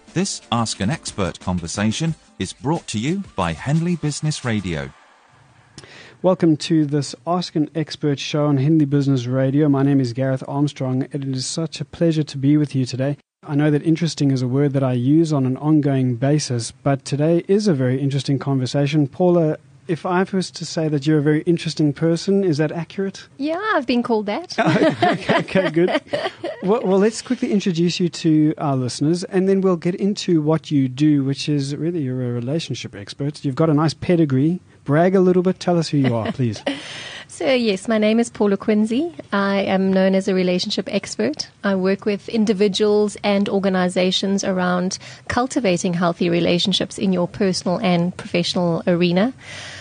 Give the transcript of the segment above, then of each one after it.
This Ask an Expert conversation is brought to you by Henley Business Radio. Welcome to this Ask an Expert show on Henley Business Radio. My name is Gareth Armstrong, and it is such a pleasure to be with you today. I know that interesting is a word that I use on an ongoing basis, but today is a very interesting conversation. Paula, if I was to say that you're a very interesting person, is that accurate? Yeah, I've been called that. Okay, good. Well, let's quickly introduce you to our listeners, and then we'll get into what you do, which is really you're a relationship expert. You've got a nice pedigree. Brag a little bit. Tell us who you are, please. So, yes, my name is Paula Quincy. I am known as a relationship expert. I work with individuals and organizations around cultivating healthy relationships in your personal and professional arena.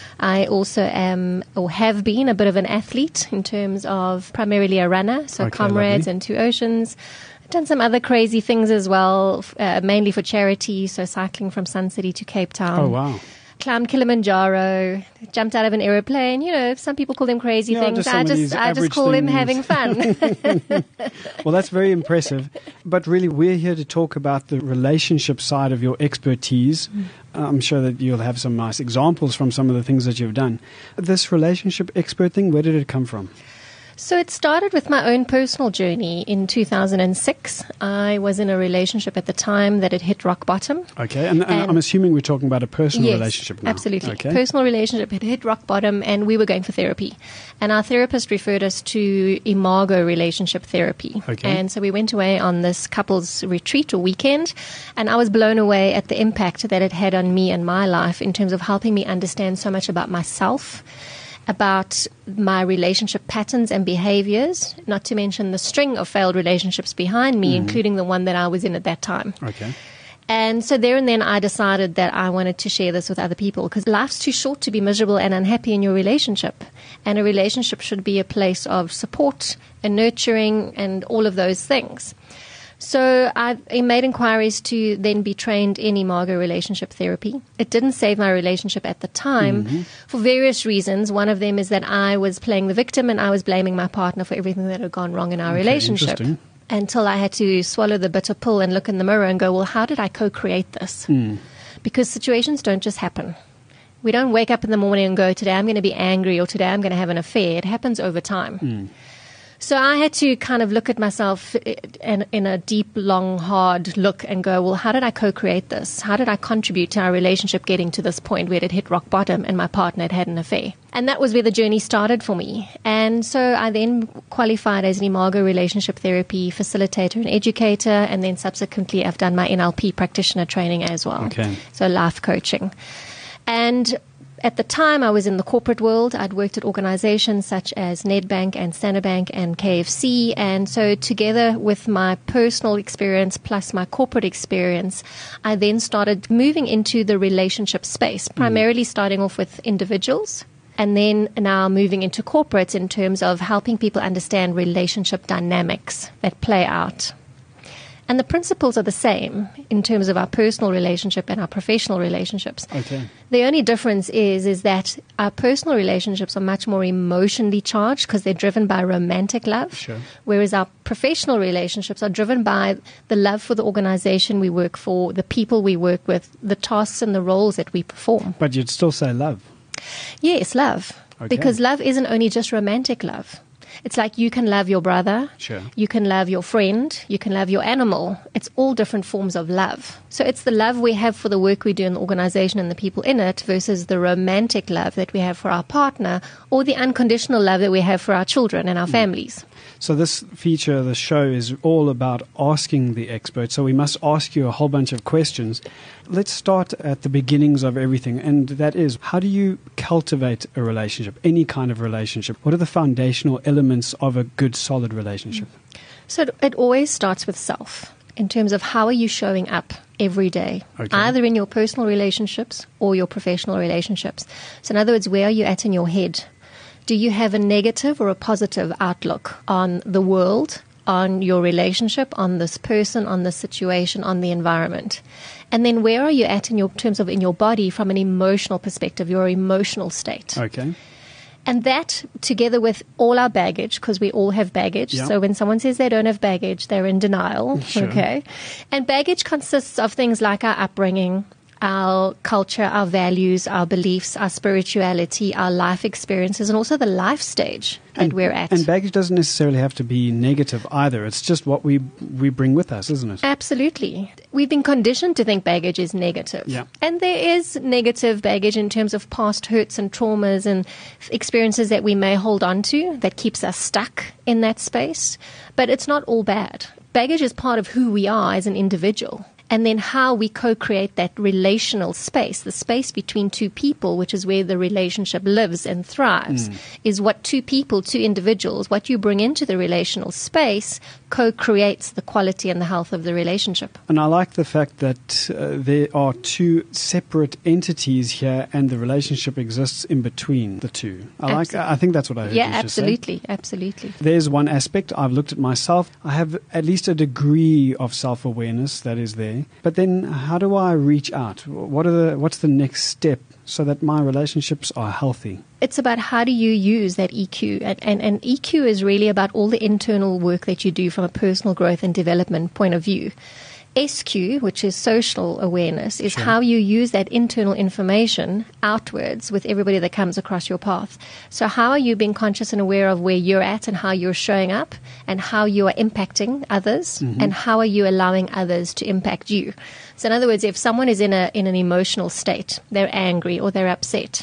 I also am, or have been, a bit of an athlete in terms of primarily a runner, so Okay, Comrades lovely. and Two Oceans. I've done some other crazy things as well, mainly for charity, so cycling from Sun City to Cape Town. Oh, wow. Climbed Kilimanjaro, jumped out of an aeroplane. You know, some people call them crazy Yeah, things. just some of these I just average call them things. having fun. Well, that's very impressive. But really, we're here to talk about the relationship side of your expertise. I'm sure that you'll have some nice examples from some of the things that you've done. This relationship expert thing, where did it come from? So it started with my own personal journey in 2006. I was in a relationship at the time that had hit rock bottom. Okay, and I'm assuming we're talking about a personal Yes, relationship now. absolutely. Okay. Personal relationship had hit rock bottom, and we were going for therapy. And our therapist referred us to Imago relationship therapy. Okay. And so we went away on this couples retreat or weekend, and I was blown away at the impact that it had on me and my life in terms of helping me understand so much about myself, about my relationship patterns and behaviors, not to mention the string of failed relationships behind me, including the one that I was in at that time. Okay. And so there and then I decided that I wanted to share this with other people because life's too short to be miserable and unhappy in your relationship. And a relationship should be a place of support and nurturing and all of those things. So I made inquiries to then be trained in Imago relationship therapy. It didn't save my relationship at the time for various reasons. One of them is that I was playing the victim and I was blaming my partner for everything that had gone wrong in our relationship. interesting. Until I had to swallow the bitter pill and look in the mirror and go, well, how did I co-create this? Because situations don't just happen. We don't wake up in the morning and go, today I'm going to be angry or today I'm going to have an affair. It happens over time. So I had to kind of look at myself in a deep, long, hard look and go, well, how did I co-create this? How did I contribute to our relationship getting to this point where it had hit rock bottom and my partner had had an affair? And that was where the journey started for me. And so I then qualified as an Imago relationship therapy facilitator and educator, and then subsequently I've done my NLP practitioner training as well. Okay. So life coaching. And at the time, I was in the corporate world. I'd worked at organizations such as Nedbank and Standard Bank and KFC. And so together with my personal experience plus my corporate experience, I then started moving into the relationship space, primarily starting off with individuals and then now moving into corporates in terms of helping people understand relationship dynamics that play out. And the principles are the same in terms of our personal relationship and our professional relationships. Okay. The only difference is that our personal relationships are much more emotionally charged because they're driven by romantic love, Sure. whereas our professional relationships are driven by the love for the organization we work for, the people we work with, the tasks and the roles that we perform. But you'd still say love. Yes, love. Okay. Because love isn't only just romantic love. It's like you can love your brother, Sure. you can love your friend, you can love your animal. It's all different forms of love. So it's the love we have for the work we do in the organization and the people in it versus the romantic love that we have for our partner or the unconditional love that we have for our children and our families. So this feature of the show is all about asking the expert. So we must ask you a whole bunch of questions. Let's start at the beginnings of everything, and that is, how do you cultivate a relationship, any kind of relationship? What are the foundational elements of a good, solid relationship? So it always starts with self in terms of how are you showing up every day, Okay. either in your personal relationships or your professional relationships. So in other words, where are you at in your head? Do you have a negative or a positive outlook on the world, on your relationship, on this person, on the situation, on the environment? And then where are you at in your terms of in your body from an emotional perspective, your emotional state? Okay. And that, together with all our baggage, because we all have baggage. Yeah. So when someone says they don't have baggage, they're in denial. Sure. Okay. And baggage consists of things like our upbringing, our culture, our values, our beliefs, our spirituality, our life experiences, and also the life stage that we're at. And baggage doesn't necessarily have to be negative either. It's just what we bring with us, isn't it? Absolutely. We've been conditioned to think baggage is negative. Yeah. And there is negative baggage in terms of past hurts and traumas and experiences that we may hold on to that keeps us stuck in that space. But it's not all bad. Baggage is part of who we are as an individual. And then how we co-create that relational space, the space between two people, which is where the relationship lives and thrives, is what two people, two individuals, what you bring into the relational space co-creates the quality and the health of the relationship. And I like the fact that there are two separate entities here and the relationship exists in between the two. I think that's what I heard you just say. Absolutely. There's one aspect. I've looked at myself. I have at least a degree of self-awareness that is there. But then how do I reach out? What's the next step so that my relationships are healthy? It's about how do you use that EQ. And EQ is really about all the internal work that you do from a personal growth and development point of view. SQ, which is social awareness, is how you use that internal information outwards with everybody that comes across your path. So how are you being conscious and aware of where you're at and how you're showing up and how you are impacting others and how are you allowing others to impact you? So in other words, if someone is in an emotional state, they're angry or they're upset,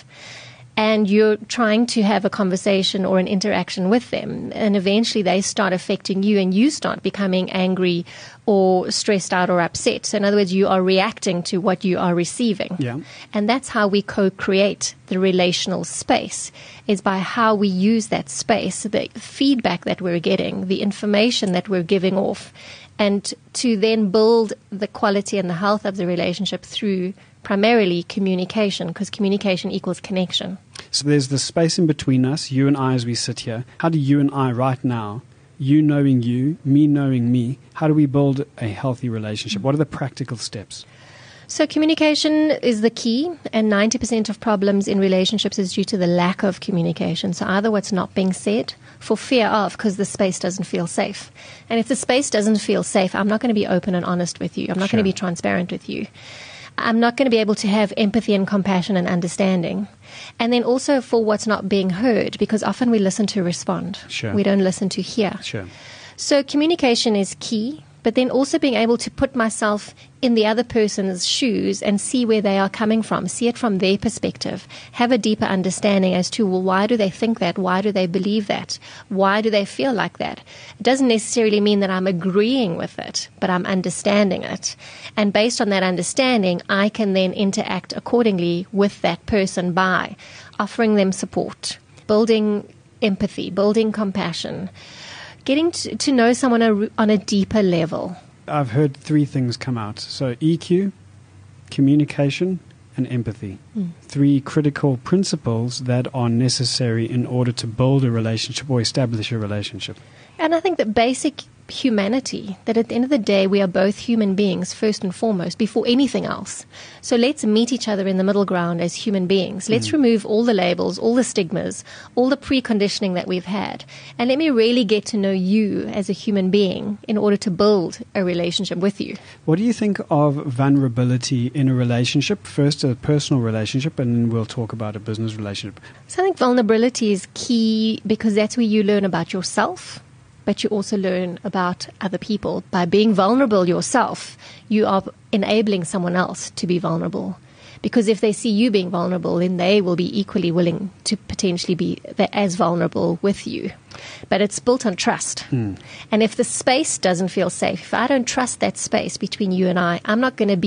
and you're trying to have a conversation or an interaction with them, and eventually they start affecting you and you start becoming angry or stressed out or upset. So in other words, you are reacting to what you are receiving. Yeah. And that's how we co-create the relational space, is by how we use that space, the feedback that we're getting, the information that we're giving off, and to then build the quality and the health of the relationship through primarily communication, because communication equals connection. So there's the space in between us, you and I as we sit here. How do you and I right now, you knowing you, me knowing me, how do we build a healthy relationship? What are the practical steps? So communication is the key, and 90% of problems in relationships is due to the lack of communication. So either what's not being said for fear of, because the space doesn't feel safe. And if the space doesn't feel safe, I'm not going to be open and honest with you. I'm not going to be transparent with you. I'm not going to be able to have empathy and compassion and understanding. And then also for what's not being heard, because often we listen to respond. Sure. We don't listen to hear. Sure. So communication is key, but then also being able to put myself in the other person's shoes and see where they are coming from, see it from their perspective, have a deeper understanding as to, well, why do they think that? Why do they believe that? Why do they feel like that? It doesn't necessarily mean that I'm agreeing with it, but I'm understanding it. And based on that understanding, I can then interact accordingly with that person by offering them support, building empathy, building compassion, getting to know someone on a deeper level. I've heard three things come out. So EQ, communication, and empathy. Three critical principles that are necessary in order to build a relationship or establish a relationship. And I think that basic humanity, that at the end of the day, we are both human beings first and foremost before anything else. So let's meet each other in the middle ground as human beings. Let's remove all the labels, all the stigmas, all the preconditioning that we've had. And let me really get to know you as a human being in order to build a relationship with you. What do you think of vulnerability in a relationship? First, a personal relationship, and then we'll talk about a business relationship. So I think vulnerability is key because that's where you learn about yourself, but you also learn about other people. By being vulnerable yourself, you are enabling someone else to be vulnerable. Because if they see you being vulnerable, then they will be equally willing to potentially be as vulnerable with you. But it's built on trust. And if the space doesn't feel safe, if I don't trust that space between you and I'm not going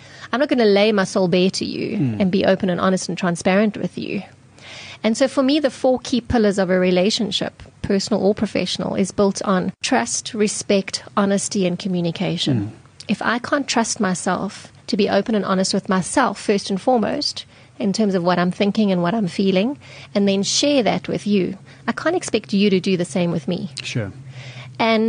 to lay my soul bare to you and be open and honest and transparent with you. And so for me, the four key pillars of a relationship, personal or professional, is built on trust, respect, honesty, and communication. If I can't trust myself to be open and honest with myself, first and foremost, in terms of what I'm thinking and what I'm feeling, and then share that with you, I can't expect you to do the same with me. Sure. And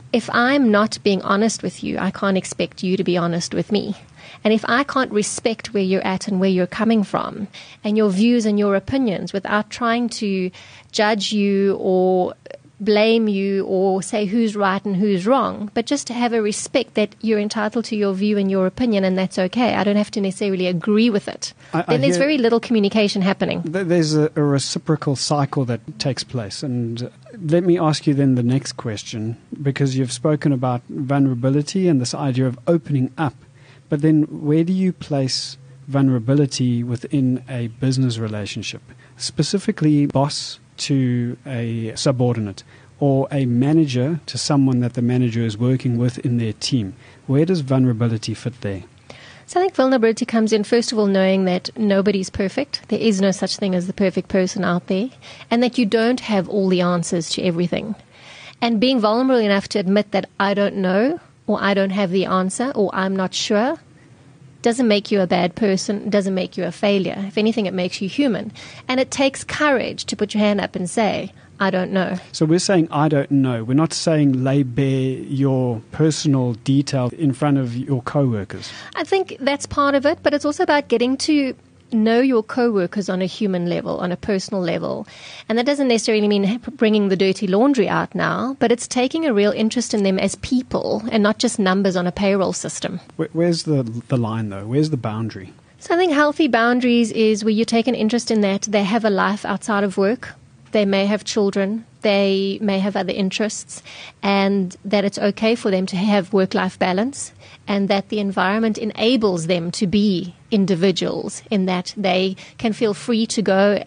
if I'm not being honest with you, I can't expect you to be honest with me. And if I can't respect where you're at and where you're coming from and your views and your opinions without trying to judge you or blame you or say who's right and who's wrong, but just to have a respect that you're entitled to your view and your opinion, and that's okay. I don't have to necessarily agree with it. Then there's very little communication happening. There's a reciprocal cycle that takes place. And let me ask you then the next question, because you've spoken about vulnerability and this idea of opening up. But then where do you place vulnerability within a business relationship? Specifically, boss to a subordinate or a manager to someone that the manager is working with in their team. Where does vulnerability fit there? So I think vulnerability comes in, first of all, knowing that nobody's perfect. There is no such thing as the perfect person out there, and that you don't have all the answers to everything. And being vulnerable enough to admit that I don't know, or I don't have the answer, or I'm not sure, doesn't make you a bad person, doesn't make you a failure. If anything, it makes you human. And it takes courage to put your hand up and say, I don't know. So we're saying, I don't know. We're not saying lay bare your personal detail in front of your co-workers. I think that's part of it, but it's also about getting to know your co-workers on a human level, on a personal level. And that doesn't necessarily mean bringing the dirty laundry out now, but it's taking a real interest in them as people and not just numbers on a payroll system. Where's the line, though? Where's the boundary? So I think healthy boundaries is where you take an interest in that they have a life outside of work. They may have children, they may have other interests, and that it's okay for them to have work-life balance, and that the environment enables them to be individuals in that they can feel free to go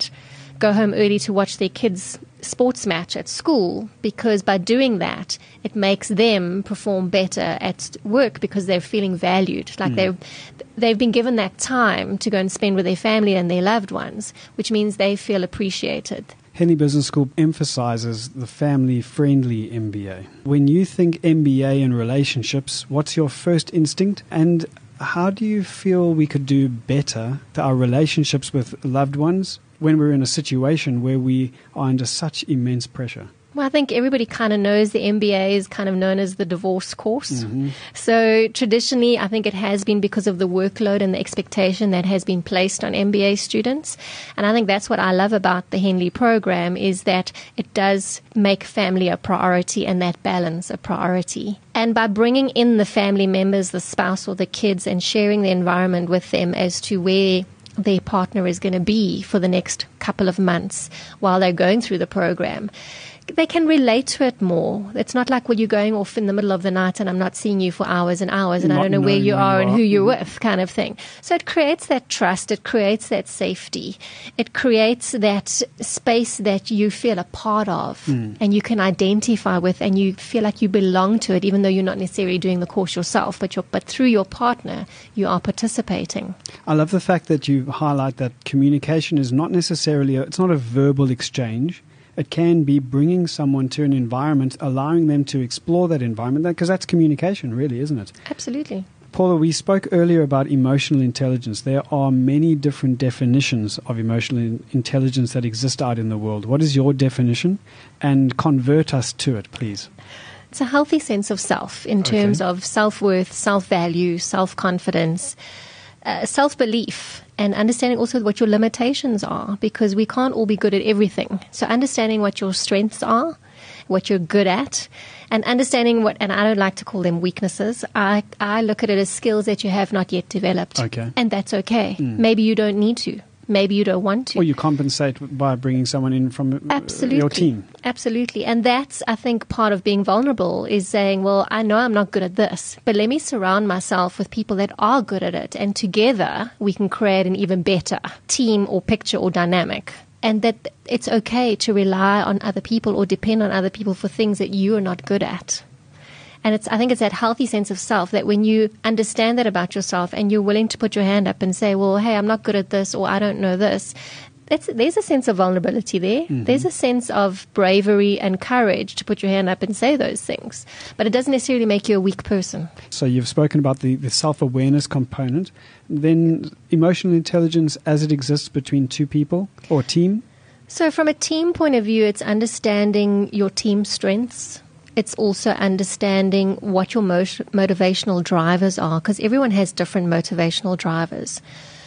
home early to watch their kids' sports match at school, because by doing that, it makes them perform better at work because they're feeling valued. Like they've been given that time to go and spend with their family and their loved ones, which means they feel appreciated. Henley Business School emphasizes the family-friendly MBA. When you think MBA and relationships, what's your first instinct? And how do you feel we could do better to our relationships with loved ones when we're in a situation where we are under such immense pressure? Well, I think everybody kind of knows the MBA is kind of known as the divorce course. Mm-hmm. So traditionally, I think it has been because of the workload and the expectation that has been placed on MBA students. And I think that's what I love about the Henley program, is that it does make family a priority and that balance a priority. And by bringing in the family members, the spouse or the kids, and sharing the environment with them as to where their partner is going to be for the next couple of months while they're going through the program, they can relate to it more. It's not like, well, you're going off in the middle of the night and I'm not seeing you for hours and hours and I don't know where you are and who you're with, kind of thing. So it creates that trust. It creates that safety. It creates that space that you feel a part of and you can identify with, and you feel like you belong to it, even though you're not necessarily doing the course yourself, but through your partner, you are participating. I love the fact that you highlight that communication is not necessarily, it's not a verbal exchange. It can be bringing someone to an environment, allowing them to explore that environment, because that's communication, really, isn't it? Absolutely. Paula, we spoke earlier about emotional intelligence. There are many different definitions of emotional intelligence that exist out in the world. What is your definition? And convert us to it, please. It's a healthy sense of self in terms of self-worth, self-value, self-confidence, self-belief, and understanding also what your limitations are, because we can't all be good at everything. So understanding what your strengths are, what you're good at, and understanding what, and I don't like to call them weaknesses, I look at it as skills that you have not yet developed. Okay. And that's okay. Maybe you don't need to. Maybe you don't want to. Or you compensate by bringing someone in from your team. Absolutely. And that's, I think, part of being vulnerable, is saying, well, I know I'm not good at this, but let me surround myself with people that are good at it. And together we can create an even better team or picture or dynamic. And that it's okay to rely on other people or depend on other people for things that you are not good at. And I think it's that healthy sense of self, that when you understand that about yourself and you're willing to put your hand up and say, well, hey, I'm not good at this, or I don't know this, there's a sense of vulnerability there. Mm-hmm. There's a sense of bravery and courage to put your hand up and say those things. But it doesn't necessarily make you a weak person. So you've spoken about the self-awareness component. Then emotional intelligence as it exists between two people or team? So from a team point of view, it's understanding your team strengths it's also understanding what your motivational drivers are, because everyone has different motivational drivers.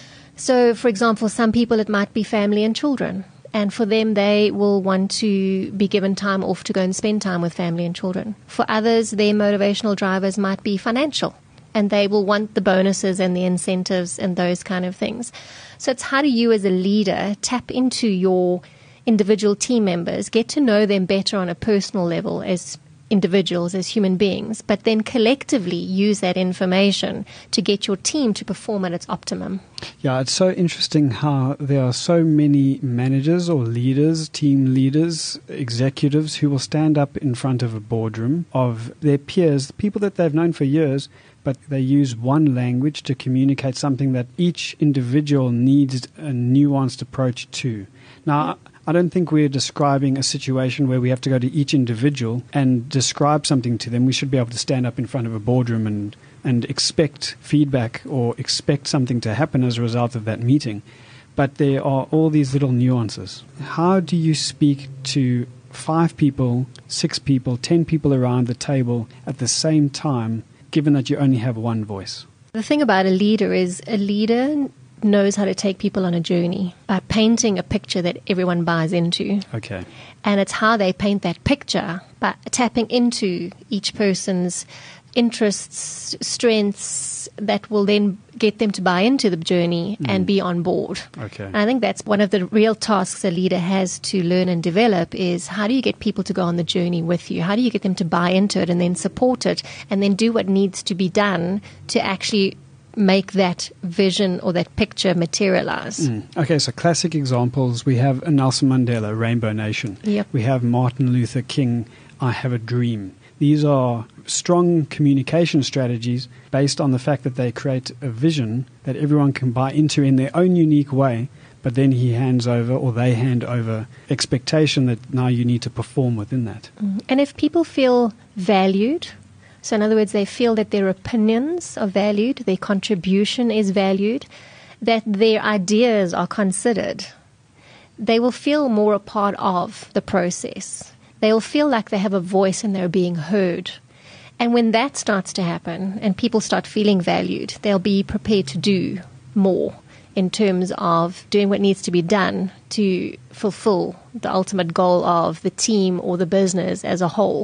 So, for example, some people, it might be family and children. And for them, they will want to be given time off to go and spend time with family and children. For others, their motivational drivers might be financial, and they will want the bonuses and the incentives and those kind of things. So it's how do you as a leader tap into your individual team members, get to know them better on a personal level as individuals, as human beings, but then collectively use that information to get your team to perform at its optimum. Yeah, it's so interesting how there are so many managers or leaders, team leaders, executives who will stand up in front of a boardroom of their peers, people that they've known for years, but they use one language to communicate something that each individual needs a nuanced approach to. Now, I don't think we're describing a situation where we have to go to each individual and describe something to them. We should be able to stand up in front of a boardroom and expect feedback or expect something to happen as a result of that meeting. But there are all these little nuances. How do you speak to 5 people, 6 people, 10 people around the table at the same time, given that you only have one voice? The thing about a leader is a leader knows how to take people on a journey by painting a picture that everyone buys into. Okay. And it's how they paint that picture by tapping into each person's interests, strengths, that will then get them to buy into the journey and be on board. Okay. And I think that's one of the real tasks a leader has to learn and develop is how do you get people to go on the journey with you? How do you get them to buy into it and then support it and then do what needs to be done to actually make that vision or that picture materialize? Okay, so classic examples. We have Nelson Mandela, Rainbow Nation. Yep. We have Martin Luther King, I Have a Dream. These are strong communication strategies based on the fact that they create a vision that everyone can buy into in their own unique way, but then he hands over or they hand over expectation that now you need to perform within that. And if people feel valued, so in other words, they feel that their opinions are valued, their contribution is valued, that their ideas are considered, they will feel more a part of the process. They will feel like they have a voice and they're being heard. And when that starts to happen and people start feeling valued, they'll be prepared to do more in terms of doing what needs to be done to fulfill the ultimate goal of the team or the business as a whole.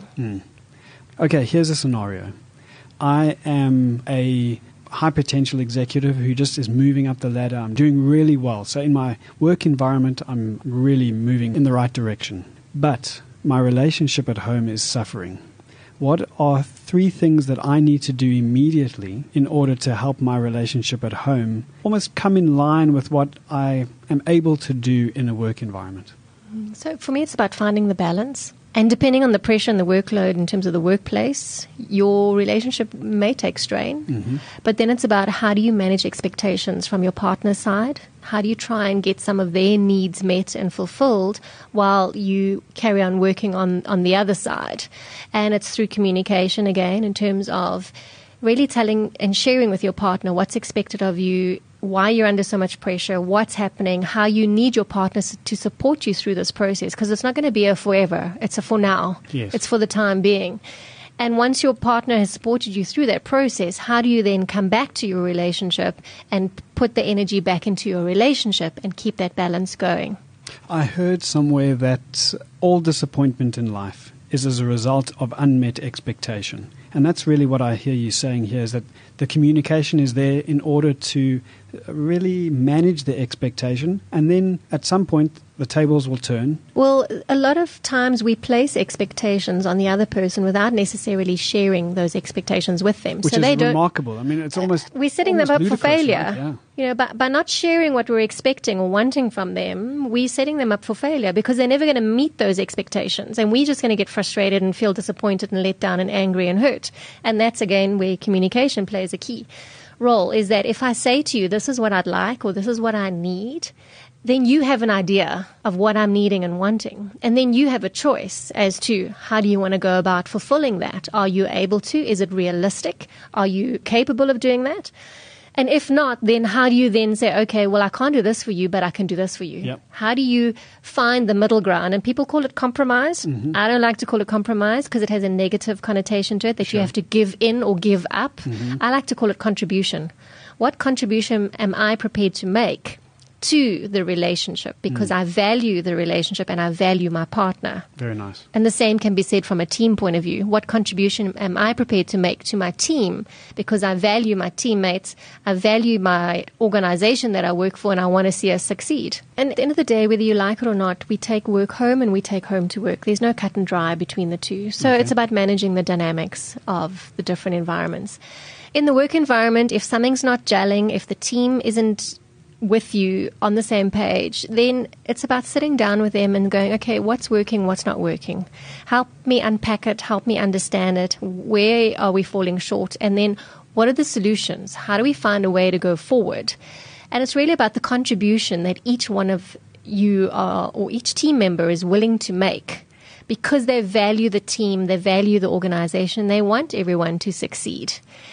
Okay, here's a scenario. I am a high potential executive who just is moving up the ladder. I'm doing really well. So in my work environment, I'm really moving in the right direction. But my relationship at home is suffering. What are 3 things that I need to do immediately in order to help my relationship at home almost come in line with what I am able to do in a work environment? So for me, it's about finding the balance. And depending on the pressure and the workload in terms of the workplace, your relationship may take strain. But then it's about how do you manage expectations from your partner's side? How do you try and get some of their needs met and fulfilled while you carry on working on the other side? And it's through communication again in terms of really telling and sharing with your partner what's expected of you, why you're under so much pressure, what's happening, how you need your partners to support you through this process, because it's not going to be a forever. It's a for now. Yes. It's for the time being. And once your partner has supported you through that process, how do you then come back to your relationship and put the energy back into your relationship and keep that balance going? I heard somewhere that all disappointment in life is as a result of unmet expectation. And that's really what I hear you saying here, is that the communication is there in order to really manage the expectation. And then at some point, the tables will turn. Well, a lot of times we place expectations on the other person without necessarily sharing those expectations with them. Which so is they remarkable. I mean, it's almost we're setting them up for failure. Right? Yeah. You know, by not sharing what we're expecting or wanting from them, we're setting them up for failure because they're never going to meet those expectations. And we're just going to get frustrated and feel disappointed and let down and angry and hurt. And that's, again, where communication plays a key role, is that if I say to you, this is what I'd like or this is what I need, then you have an idea of what I'm needing and wanting. And then you have a choice as to how do you want to go about fulfilling that. Are you able to? Is it realistic? Are you capable of doing that? And if not, then how do you then say, okay, well, I can't do this for you, but I can do this for you? Yep. How do you find the middle ground? And people call it compromise. I don't like to call it compromise because it has a negative connotation to it that you have to give in or give up. I like to call it contribution. What contribution am I prepared to make to the relationship? Because I value the relationship and I value my partner. Very nice. And the same can be said from a team point of view. What contribution am I prepared to make to my team? Because I value my teammates, I value my organization that I work for, and I want to see us succeed. And at the end of the day, whether you like it or not, we take work home and we take home to work. There's no cut and dry between the two. So it's about managing the dynamics of the different environments. In the work environment, if something's not gelling, if the team isn't with you on the same page, then it's about sitting down with them and going, okay, what's working, what's not working? Help me unpack it, help me understand it. Where are we falling short? And then what are the solutions? How do we find a way to go forward? And it's really about the contribution that each one of you are, or each team member is willing to make, because they value the team, they value the organization, they want everyone to succeed.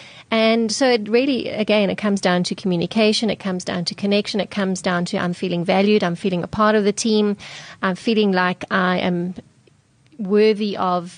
And so it really, again, it comes down to communication, it comes down to connection, it comes down to I'm feeling valued, I'm feeling a part of the team, I'm feeling like I am worthy of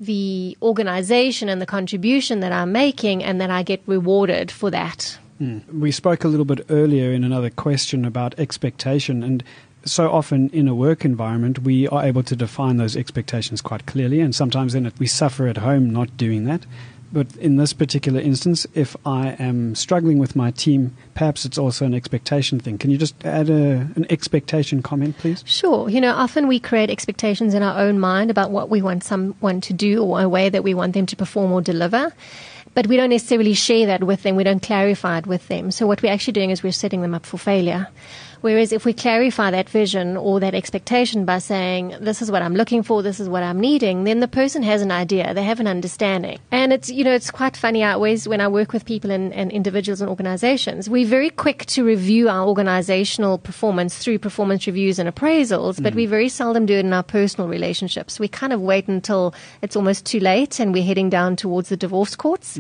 the organization and the contribution that I'm making, and that I get rewarded for that. We spoke a little bit earlier in another question about expectation, and so often in a work environment we are able to define those expectations quite clearly, and sometimes then we suffer at home not doing that. But in this particular instance, if I am struggling with my team, perhaps it's also an expectation thing. Can you just add an expectation comment, please? Sure. Often we create expectations in our own mind about what we want someone to do or a way that we want them to perform or deliver. But we don't necessarily share that with them. We don't clarify it with them. So what we're actually doing is we're setting them up for failure. Whereas if we clarify that vision or that expectation by saying, this is what I'm looking for, this is what I'm needing, then the person has an idea, they have an understanding. And it's quite funny. I always, when I work with people and individuals and organizations, we're very quick to review our organizational performance through performance reviews and appraisals, but we very seldom do it in our personal relationships. We kind of wait until it's almost too late and we're heading down towards the divorce courts.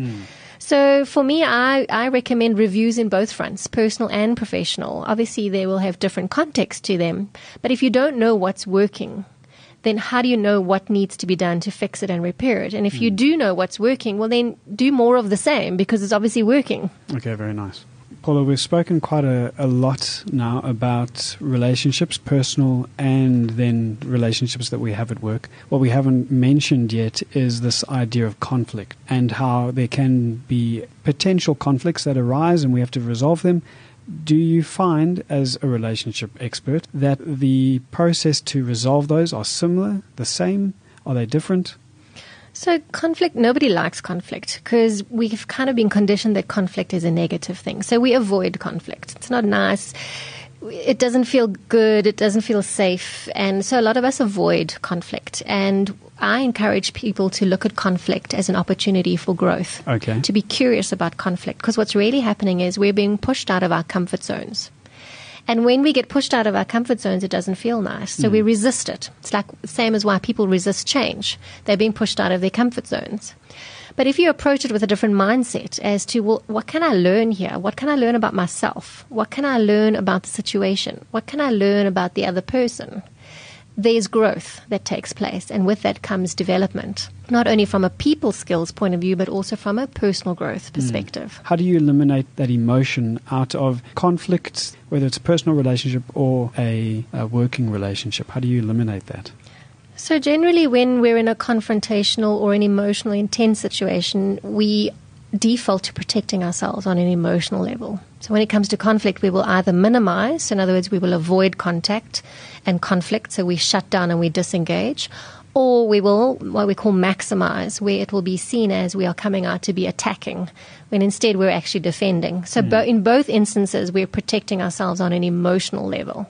So for me, I recommend reviews in both fronts, personal and professional. Obviously, they will have different context to them. But if you don't know what's working, then how do you know what needs to be done to fix it and repair it? And if you do know what's working, well, then do more of the same, because it's obviously working. Okay, very nice. Paula, we've spoken quite a lot now about relationships, personal and then relationships that we have at work. What we haven't mentioned yet is this idea of conflict and how there can be potential conflicts that arise and we have to resolve them. Do you find, as a relationship expert, that the process to resolve those are similar, the same? Are they different? So conflict, nobody likes conflict because we've kind of been conditioned that conflict is a negative thing. So we avoid conflict. It's not nice. It doesn't feel good. It doesn't feel safe. And so a lot of us avoid conflict. And I encourage people to look at conflict as an opportunity for growth. Okay. To be curious about conflict, because what's really happening is we're being pushed out of our comfort zones. And when we get pushed out of our comfort zones, it doesn't feel nice. So we resist it. It's like the same as why people resist change. They're being pushed out of their comfort zones. But if you approach it with a different mindset as to, well, what can I learn here? What can I learn about myself? What can I learn about the situation? What can I learn about the other person? There's growth that takes place, and with that comes development, not only from a people skills point of view, but also from a personal growth perspective. How do you eliminate that emotion out of conflict, whether it's a personal relationship or a working relationship? How do you eliminate that? So generally when we're in a confrontational or an emotionally intense situation, we default to protecting ourselves on an emotional level. So when it comes to conflict, we will either minimize, in other words, we will avoid contact and conflict, so we shut down and we disengage, or we will, what we call maximize, where it will be seen as we are coming out to be attacking, when instead we're actually defending. So in both instances, we're protecting ourselves on an emotional level.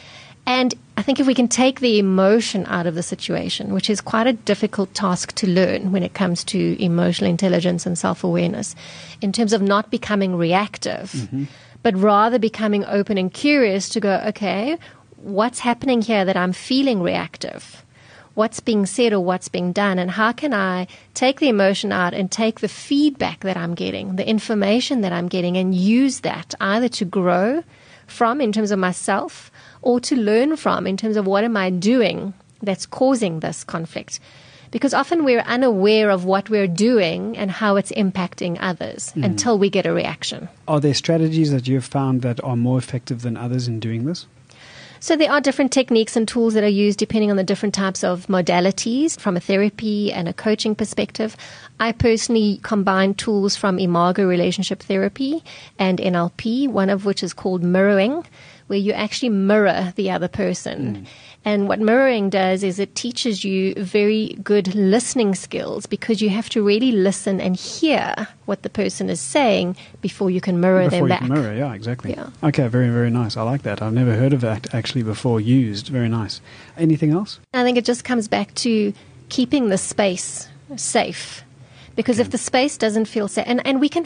And I think if we can take the emotion out of the situation, which is quite a difficult task to learn when it comes to emotional intelligence and self-awareness, in terms of not becoming reactive, but rather becoming open and curious to go, okay, what's happening here that I'm feeling reactive? what's being said or what's being done, and how can I take the emotion out and take the feedback that I'm getting, the information that I'm getting, and use that either to grow from in terms of myself or to learn from in terms of what am I doing that's causing this conflict. Because often we're unaware of what we're doing and how it's impacting others until we get a reaction. Are there strategies that you've found that are more effective than others in doing this? So there are different techniques and tools that are used depending on the different types of modalities from a therapy and a coaching perspective. I personally combine tools from Imago relationship therapy and NLP, one of which is called mirroring, where you actually mirror the other person. And what mirroring does is it teaches you very good listening skills, because you have to really listen and hear what the person is saying before you can mirror them back. Before you can mirror, yeah, exactly. Yeah. Okay, very, very nice. I like that. I've never heard of that actually before used. Very nice. Anything else? I think it just comes back to keeping the space safe. Because if the space doesn't feel safe, and we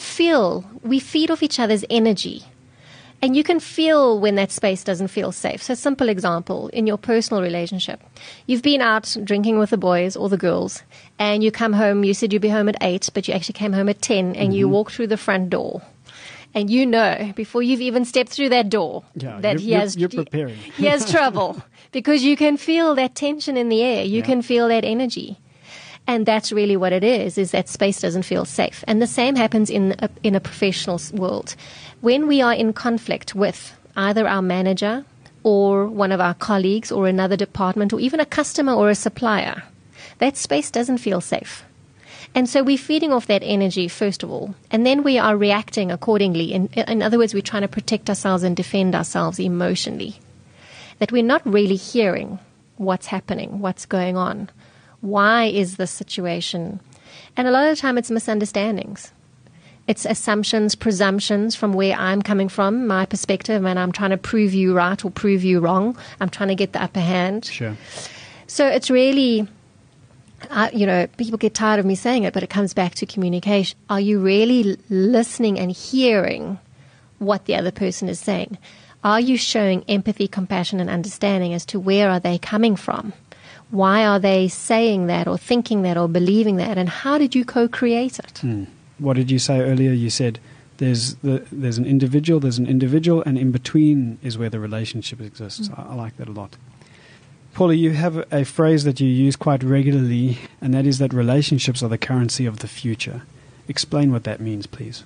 feed off each other's energy. And you can feel when that space doesn't feel safe. So, simple example, in your personal relationship, you've been out drinking with the boys or the girls, and you come home, you said you'd be home at 8, but you actually came home at 10, and you walk through the front door. And you know, before you've even stepped through that door, that you're preparing. He has trouble, because you can feel that tension in the air. You can feel that energy. And that's really what it is that space doesn't feel safe. And the same happens in a professional world. When we are in conflict with either our manager or one of our colleagues or another department or even a customer or a supplier, that space doesn't feel safe. And so we're feeding off that energy, first of all, and then we are reacting accordingly. In other words, we're trying to protect ourselves and defend ourselves emotionally. That we're not really hearing what's happening, what's going on. Why is this situation? And a lot of the time it's misunderstandings. It's assumptions, presumptions from where I'm coming from, my perspective, and I'm trying to prove you right or prove you wrong. I'm trying to get the upper hand. Sure. So it's really, people get tired of me saying it, but it comes back to communication. Are you really listening and hearing what the other person is saying? Are you showing empathy, compassion, and understanding as to where are they coming from? Why are they saying that or thinking that or believing that? And how did you co-create it? What did you say earlier? You said there's an individual, and in between is where the relationship exists. I like that a lot. Paula, you have a phrase that you use quite regularly, and that is that relationships are the currency of the future. Explain what that means, please.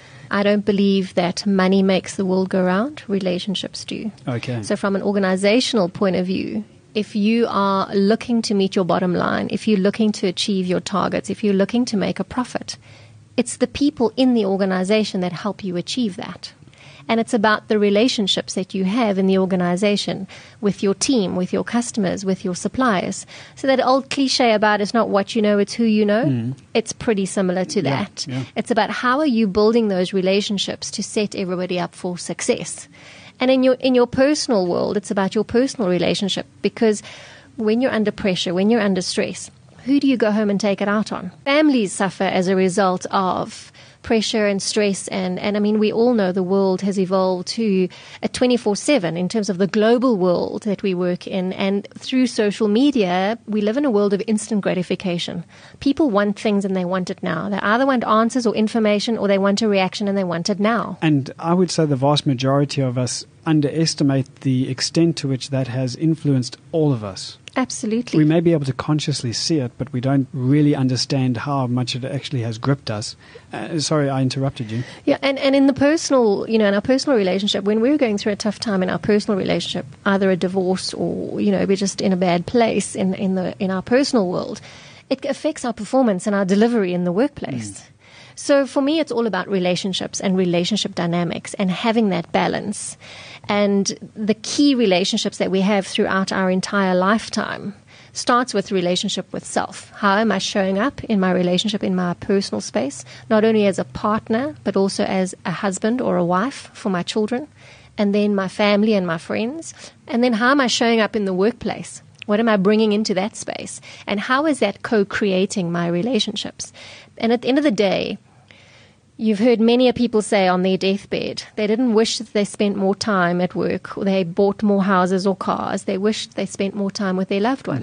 I don't believe that money makes the world go round. Relationships do. Okay. So from an organizational point of view, if you are looking to meet your bottom line, if you're looking to achieve your targets, if you're looking to make a profit, it's the people in the organization that help you achieve that. And it's about the relationships that you have in the organization with your team, with your customers, with your suppliers. So that old cliche about it's not what you know, it's who you know, it's pretty similar to that. Yeah. It's about how are you building those relationships to set everybody up for success. And in your personal world, it's about your personal relationship, because when you're under pressure, when you're under stress, who do you go home and take it out on? Families suffer as a result of pressure and stress. And I mean, we all know the world has evolved to a 24/7 in terms of the global world that we work in. And through social media, we live in a world of instant gratification. People want things and they want it now. They either want answers or information, or they want a reaction and they want it now. And I would say the vast majority of us underestimate the extent to which that has influenced all of us. Absolutely. We may be able to consciously see it, but we don't really understand how much it actually has gripped us. Sorry, I interrupted you. Yeah, and in the personal, in our personal relationship, when we're going through a tough time in our personal relationship, either a divorce or, we're just in a bad place in our personal world, it affects our performance and our delivery in the workplace. So for me, it's all about relationships and relationship dynamics and having that balance. And the key relationships that we have throughout our entire lifetime starts with relationship with self. How am I showing up in my relationship, in my personal space, not only as a partner, but also as a husband or a wife for my children, and then my family and my friends. And then how am I showing up in the workplace? What am I bringing into that space? And how is that co-creating my relationships? And at the end of the day, you've heard many people say on their deathbed, they didn't wish that they spent more time at work, or they bought more houses or cars. They wished they spent more time with their loved ones.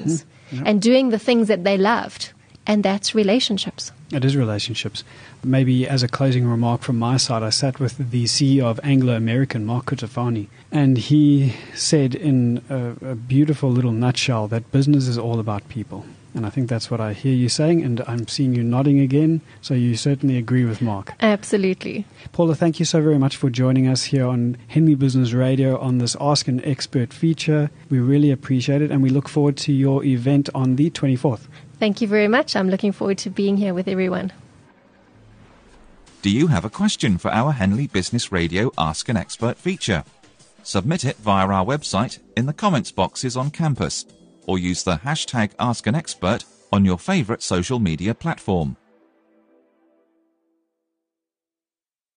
and doing the things that they loved. And that's relationships. It is relationships. Maybe as a closing remark from my side, I sat with the CEO of Anglo American, Mark Cutifani, and he said in a beautiful little nutshell that business is all about people. And I think that's what I hear you saying, and I'm seeing you nodding again, so you certainly agree with Mark. Absolutely. Paula, thank you so very much for joining us here on Henley Business Radio on this Ask an Expert feature. We really appreciate it, and we look forward to your event on the 24th. Thank you very much. I'm looking forward to being here with everyone. Do you have a question for our Henley Business Radio Ask an Expert feature? Submit it via our website in the comments boxes on campus, or use the hashtag Ask an Expert on your favourite social media platform.